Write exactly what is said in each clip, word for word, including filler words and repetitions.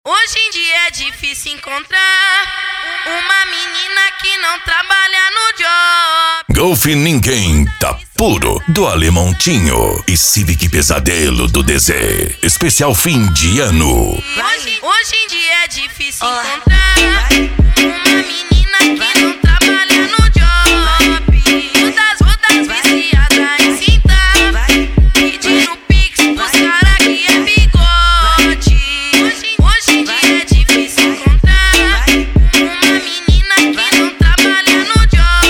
Hoje em dia é difícil encontrar uma menina que não trabalha no job. Golfe Ninguém tá puro, do Alemontinho e Civic Pesadelo do D Z. Especial fim de ano. Hoje, hoje em dia é difícil encontrar uma menina que não trabalha no job. Todas rodas viciadas em cinta, pedindo pix pros cara que é bigode. Hoje, hoje em dia é difícil encontrar uma menina que não trabalha no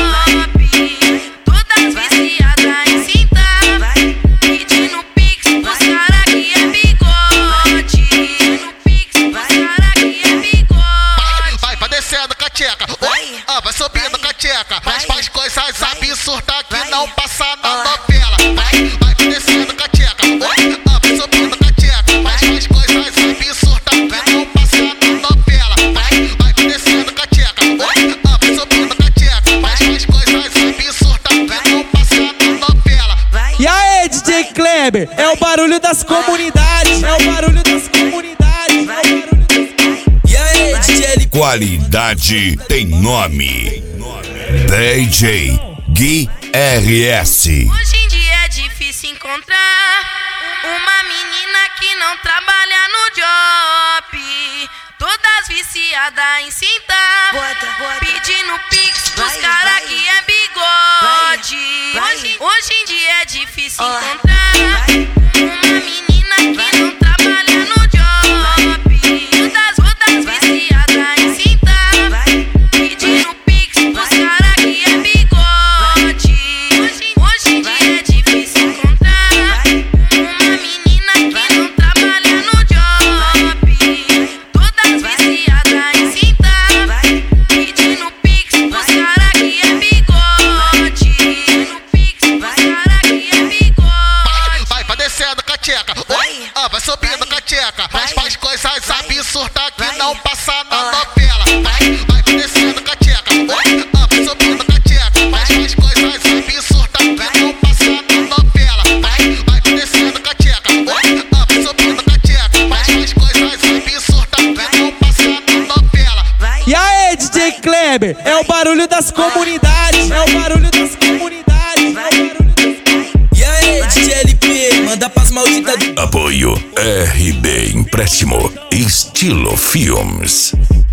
job. Todas viciadas em cinta, pedindo pix pros cara que é bigode. Pedindo pix pros cara que é bigode. Vai, vai descendo com a tcheca, oi, ah, vai subindo com a tcheca. Faz, faz coisas absurdas que não passa na novela. Vai, vai descendo com a tcheca, oi, ah, vai subindo com a tcheca. Faz, faz coisas absurdas que não passa na novela. Vai, vai descendo com a tcheca, oi, ah, vai subindo com a tcheca. Faz, faz coisas absurdas que não passa na novela. E aí, D J Kleber, é o barulho das comunidades, é o barulho das comunidades, é o barulho das... E aí, D J L... Qualidade tem nome. D J Gui R S. Hoje em dia é difícil encontrar uma menina que não trabalha no job. Todas viciadas em cinta, pedindo pix pros cara que é bigode. Hoje, hoje em dia é difícil encontrar uma menina que não trabalha no job. Todas rodas viciadas em cinta, pedindo pix pros cara que é bigode. Hoje, hoje em dia é difícil encontrar uma menina que não trabalha no job. Todas viciadas em cinta, pedindo pix pros cara que é bigode. Pedindo pix pros cara que é bigode. Vai, vai descendo com a tcheca, oi, ah, vai subindo com a tcheca. Faz, faz coisas absurdas que não passa na novela. Vai, vai descendo com a tcheca, oi, ah, vai subindo com a tcheca. Faz, faz coisas absurdas que não passa na novela. Vai, vai descendo com a tcheca, oi, ah, vai subindo com a tcheca. Faz, faz coisas absurdas que não passa na novela. E aí, D J Kleber, é o barulho das comunidades, é o barulho das comunidades, é o barulho das... E aí, D J L P, manda pras malditas do... Apoio R B Empréstimo Estilo Filmes.